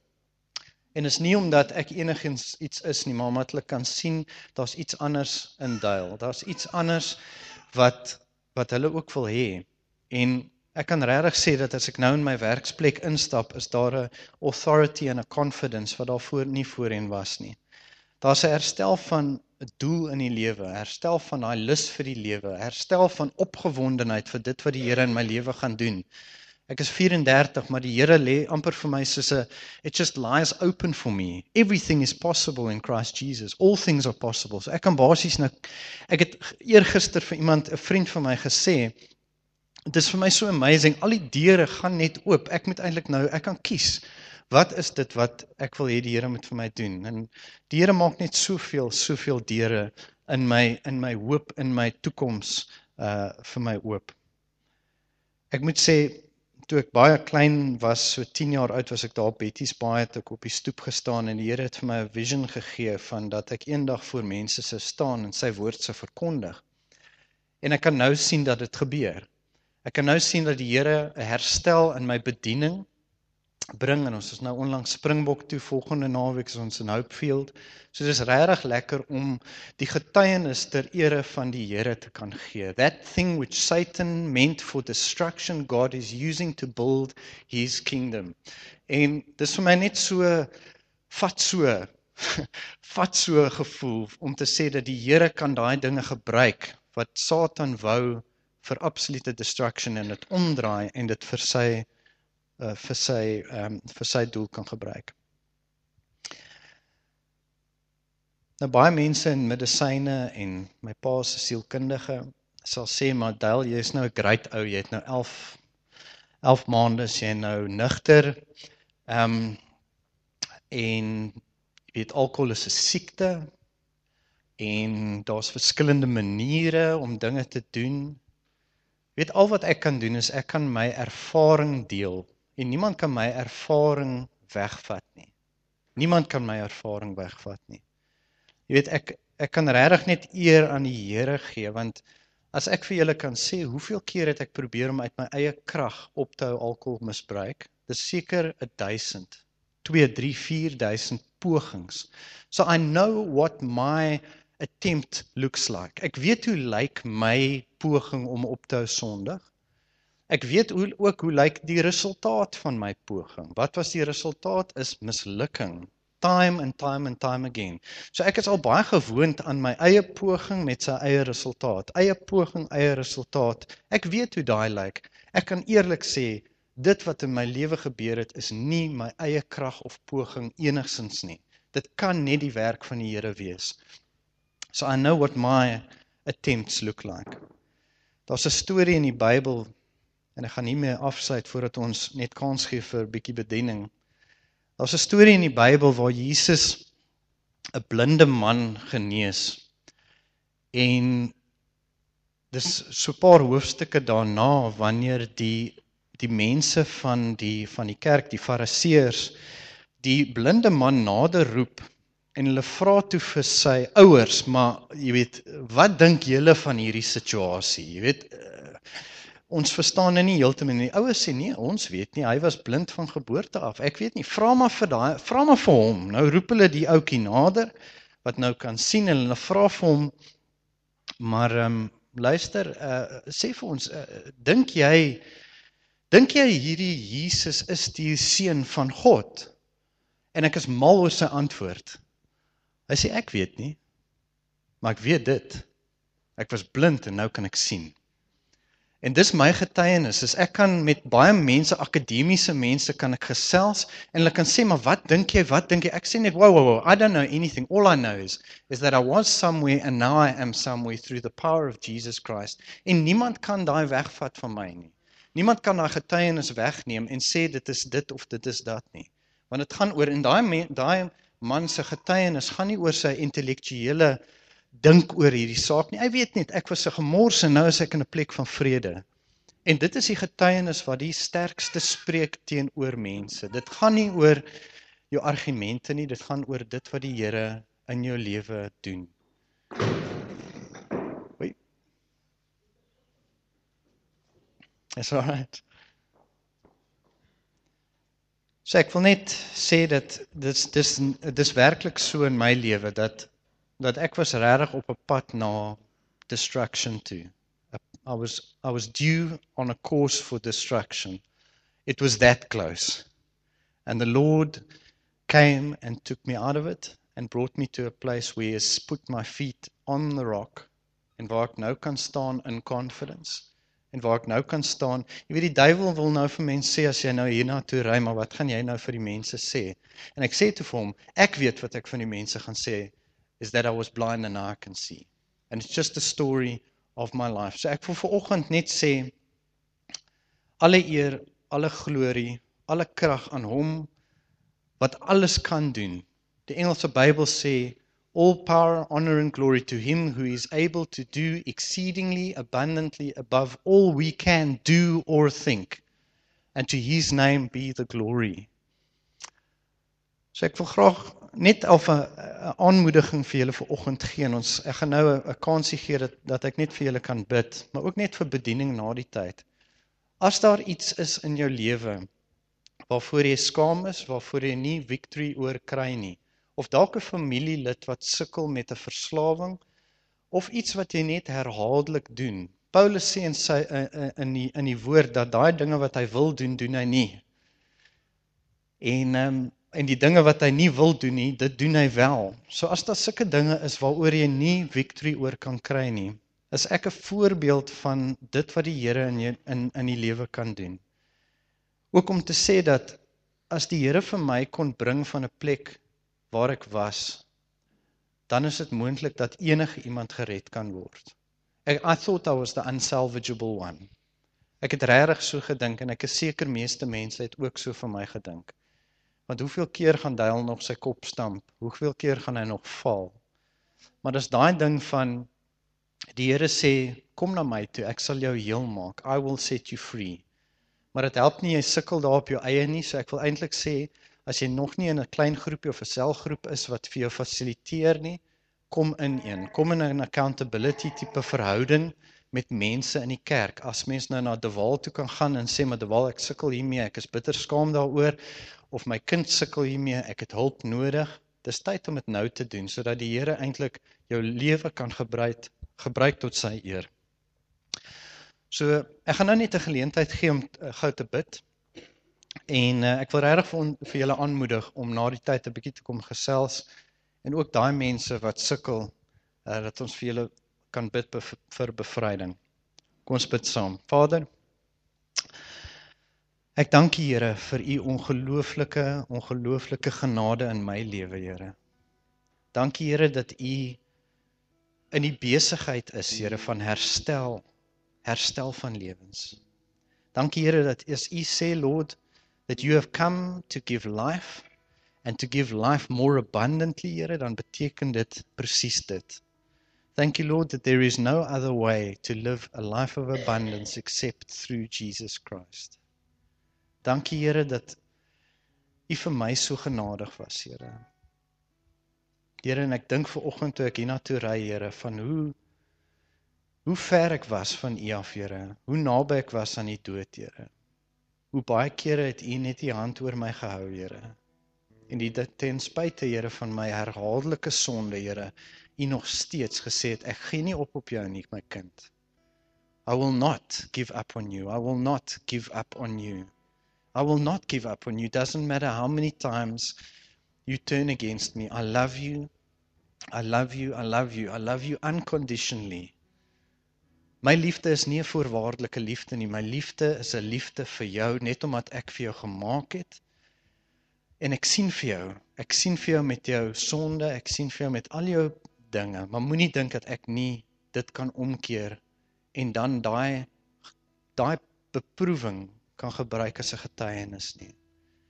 A: En is nie omdat ek enigins iets is nie, maar omdat hulle kan sien, daar's iets anders in Duil. Daar's iets anders wat, wat hulle ook wil hê. En ek kan regtig sê dat as ek nou in my werksplek instap, is daar 'n authority en 'n confidence wat daar voor nie voorheen was nie. Daar's 'n herstel van 'n doel in die lewe, herstel van daai lus vir die lewe, herstel van opgewondenheid vir dit wat die Here in my lewe gaan doen. Ek is vyf en dertig, maar die Here lê amper vir my soos 'n it just lies open for me. Everything is possible in Christ Jesus. All things are possible. So ek kan basies nou ek het eergister vir iemand, 'n vriend van my gesê, dit is vir my so amazing, al die deure gaan net oop, ek moet eintlik nou, ek kan kies, wat is dit wat ek wil hê die Here moet vir my doen, en die Here maak net soveel, soveel deure in my, in my hoop, in my toekoms, uh, vir my oop. Ek moet sê, toe ek baie klein was, so tien jaar oud was ek daar op Betty's Baai, het ek op die stoep gestaan, en die Here het vir my 'n vision gegee, van dat ek eendag voor mense sou staan, en sy woord sou verkondig, en ek kan nou sien dat dit gebeur. Ek kan nou sien dat die Here 'n herstel in my bediening bring, en ons is nou onlangs Springbok toe, volgende naweek is ons in Hopefield, so dis regtig lekker om die getuienis ter ere van die Here te kan gee. That thing which Satan meant for destruction, God is using to build his kingdom. En dis vir my net so, vat so, vat so gevoel, om te sê dat die Here kan daai dinge gebruik, wat Satan wou, vir absolute destruction, en dit omdraai, en dit vir sy, uh, vir sy, um, vir sy doel kan gebruik. Nou baie mense in medisyne, en my pa is 'n sielkundige, sal sê, maar Dale, jy is nou 'n great ou, jy het nou elf, elf maande, is jy nou nugter, um, en jy weet, alkohol is 'n siekte, en daar's verskillende maniere om dinge te doen. Weet, al wat ek kan doen is, ek kan my ervaring deel, en niemand kan my ervaring wegvat nie. Niemand kan my ervaring wegvat nie. Jy weet, ek, ek kan regtig net eer aan die Here gee, want as ek vir julle kan sê, hoeveel keer het ek probeer om uit my eie krag op te hou alkoholmisbruik, dis seker 'n duisend, twee, drie, vier duisend pogings. So I know what my attempt looks like. Ek weet hoe lyk my poging om op te hou sondig. Ek weet hoe, ook hoe lyk die resultaat van my poging. Wat was die resultaat? Is mislukking. Time and time and time again. So ek is al baie gewoond aan my eie poging met sy eie resultaat. Eie poging, eie resultaat. Ek weet hoe daai lyk. Ek kan eerlik sê, dit wat in my lewe gebeur het, is nie my eie krag of poging enigsins nie. Dit kan net die werk van die Here wees. So I know what my attempts look like. Daar's 'n storie in die Bybel, en ek gaan nie meer afsluit voordat ons net kans gee vir 'n bietjie bediening. Daar's 'n storie in die Bybel waar Jesus 'n blinde man genees. En dis so 'n paar hoofstukke daarna, wanneer die die mense van die van die kerk, die fariseërs, die blinde man nader roep, en hulle vra toe vir sy ouers, maar jy weet, wat dink julle van hierdie situasie? Jy weet, uh, ons verstaan nie heeltemal nie. Die ouers sê nee, ons weet nie, hy was blind van geboorte af. Ek weet nie, vra maar vir daai, vra maar vir hom. Nou roep hulle die ouetjie nader, wat nou kan sien, en hulle vra vir hom, maar um, luister, uh, sê vir ons, uh, dink jy, dink jy hierdie Jesus is die seun van God? En ek is mal oor sy antwoord. Hy sê, ek weet nie, maar ek weet dit. Ek was blind en nou kan ek sien. En dis my getuienis, is ek kan met baie mense, akademiese mense, kan ek gesels, en hulle kan sê, maar wat dink jy, wat dink jy? Ek sê net, wow, wow, wow, I don't know anything. All I know is, is that I was somewhere and now I am somewhere through the power of Jesus Christ. En niemand kan daai wegvat van my nie. Niemand kan daai getuienis wegneem en sê, dit is dit of dit is dat nie. Want dit gaan oor, en daai men- daai man se getuienis gaan nie oor sy intellektuele dink oor hierdie saak nie. Hy weet net, ek was 'n gemors en nou is ek in 'n plek van vrede. En dit is die getuienis wat die sterkste spreek teenoor mense. Dit gaan nie oor jou argumente nie, dit gaan oor dit wat die Here in jou lewe doen. Oei. Is alright. So ek wil net sê dat dis dis dis werklik so in my lewe dat dat ek was regtig op 'n pad na destruction toe. I was I was due on a course for destruction. It was that close. And the Lord came and took me out of it and brought me to a place where He has put my feet on the rock en waar ek nou kan staan in confidence. En waar ek nou kan staan, jy weet die duiwel wil nou vir mense sê, as jy nou hierna toe ry, maar wat gaan jy nou vir die mense sê? En ek sê toe vir hom, ek weet wat ek van die mense gaan sê, is that I was blind and now I can see. And it's just a story of my life. So ek wil vanoggend net sê, alle eer, alle glorie, alle krag aan hom, wat alles kan doen. Die Engelse Bybel sê, all power, honor and glory to Him who is able to do exceedingly abundantly above all we can do or think. And to His name be the glory. So ek wil graag net al 'n aanmoediging vir julle vanoggend gee. En ons ek gaan nou 'n kansie gee dat dat ek net vir julle kan bid, maar ook net vir bediening na die tyd. As daar iets is in jou lewe waarvoor jy skaam is, waarvoor jy nie victory oor kry nie, of dalk 'n familielid wat sukkel met 'n verslawing, of iets wat jy net herhaaldelik doen. Paulus sê in sy in die in die woord dat daai dinge wat hy wil doen, doen hy nie. En um, en die dinge wat hy nie wil doen nie, dit doen hy wel. So as daar sulke dinge is waaroor jy nie victory oor kan kry nie, is ek 'n voorbeeld van dit wat die Here in jou, in in die lewe kan doen. Ook om te sê dat as die Here vir my kon bring van 'n plek waar ek was, dan is dit moontlik dat enige iemand gered kan word. Ek, I thought I was the unsalvageable one. Ek het regtig so gedink en ek is seker meeste mense het ook so vir my gedink. Want hoeveel keer gaan duiwel nog sy kop stamp? Hoeveel keer gaan hy nog val? Maar dis daai ding van die Here sê, kom na my toe, ek sal jou heel maak. I will set you free. Maar dit help nie, jy sukkel daar op jou eie nie, so ek wil eintlik sê, as jy nog nie in 'n klein groepie of 'n selgroep is wat vir jou fasiliteer nie, kom in een. Kom in 'n accountability tipe verhouding met mense in die kerk. As mens nou na Dewaal toe kan gaan en sê, maar Dewaal, ek sukkel hiermee, ek is bitter skaam daaroor, of my kind sukkel hiermee, ek het hulp nodig. Dis tyd om dit nou te doen, sodat die Here eintlik jou lewe kan gebruik, gebruik tot sy eer. So, ek gaan nou net 'n geleentheid gee om uh, gou te bid. En uh, ek wil regtig vir, vir julle aanmoedig om na die tyd 'n bietjie te kom gesels en ook daai mense wat sukkel uh, dat ons vir julle kan bid bev vir bevryding. Kom ons bid saam. Vader, ek dank U, Here, vir U ongelooflike, ongelooflike genade in my lewe, Here. Dankie, Here, dat U in die besigheid is, Here, van herstel, herstel van lewens. Dankie, Here, dat as U sê, Lord, that you have come to give life and to give life more abundantly, Here, dan beteken dit presies dit. Thank you, Lord, that there is no other way to live a life of abundance except through Jesus Christ. Dankie, Here, dat U vir my so genadig was, Here. Here, en ek dink vanoggend toe ek hiernatoe ry, Here, van hoe hoe ver ek was van U af, Here, hoe naby ek was aan die dood, Here. Hoe baie kere het U net U hand oor my gehou, Here. En die ten spyte, Here, van my herhaaldelike sonde, Here, U nog steeds gesê het, ek gee nie op op jou nie, my kind. I will not give up on you. I will not give up on you. I will not give up on you. Doesn't matter how many times you turn against me. I love you. I love you. I love you. I love you unconditionally. My liefde is nie 'n voorwaardelike liefde nie. My liefde is 'n liefde vir jou, net omdat ek vir jou gemaak het. En ek sien vir jou. Ek sien vir jou met jou sonde. Ek sien vir jou met al jou dinge. Maar moenie dink dat ek nie dit kan omkeer en dan daai daai beproewing kan gebruik as 'n getuienis nie.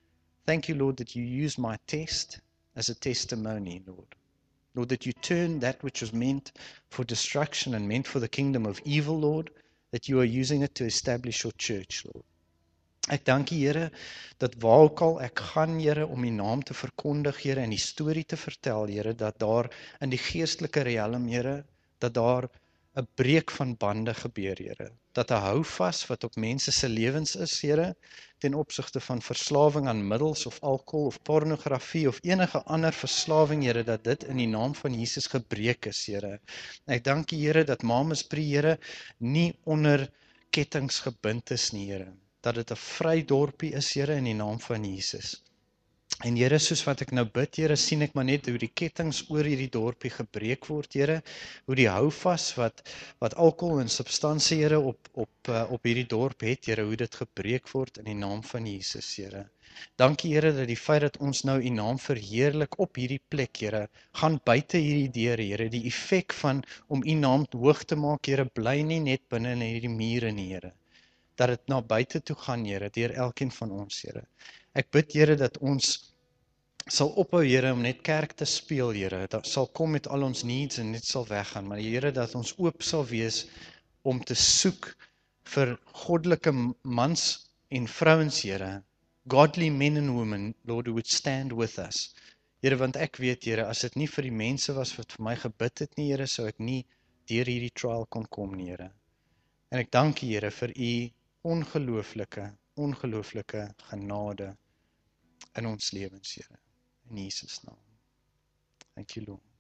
A: Thank you, Lord, that you use my test as a testimony, Lord. Lord, that you turn that which was meant for destruction and meant for the kingdom of evil, Lord, that you are using it to establish your church, Lord. Ek dank U, Here, dat waar ook al ek gaan, Here, om U naam te verkondig, Here, en die storie te vertel, Here, dat daar in die geestelike riem, Here, dat daar 'n breek van bande gebeur, Here. Dat 'n houvas wat op mense se lewens is, Here, ten opsigte van verslawing aan middels of alkohol of pornografie of enige ander verslawing, Here, dat dit in die naam van Jesus gebreek is, Here. Ek dank U, Here, dat Mamaspree, Here, nie onder kettings gebind is nie, Here. Dat dit 'n vry dorpie is, Here, in die naam van Jesus. En Here, soos wat ek nou bid, Here, sien ek maar net hoe die kettings oor hierdie dorpie gebreek word, Here, hoe die houvas wat wat alkohol en substansie, Here, op op uh, op hierdie dorp het, Here, hoe dit gebreek word in die naam van Jesus, Here. Dankie, Here, dat die feit dat ons nou U naam verheerlik op hierdie plek, Here, gaan buite hierdie deure, Here, die effek van om U naam hoog te maak, Here, bly nie net binne in hierdie mure nie, Here. Dat dit na buite toe gaan, Here, deur elkeen van ons, Here. Ek bid, Here, dat ons sal ophou, Here, om net kerk te speel, Here, dat sal kom met al ons needs en net sal weggaan, maar Here, dat ons oop sal wees om te soek vir goddelike mans en vrouens, Here, godly men and women, Lord, who would stand with us. Here, want ek weet, Here, as dit nie vir die mense was wat vir my gebid het nie, Here, sou ek nie deur hierdie trial kon kom nie, Here. En ek dank U, Here, vir U ongelooflike, ongelooflike genade in ons lewens, Here. In Jesus naam. Thank you, Lord.